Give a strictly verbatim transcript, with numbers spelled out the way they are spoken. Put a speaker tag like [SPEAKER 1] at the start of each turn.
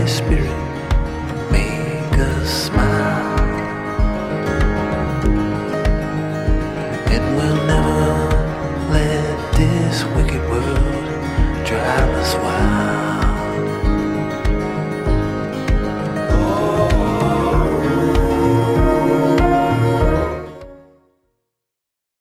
[SPEAKER 1] Spirit, make us smile. And we'll never let this wicked world drive us wild.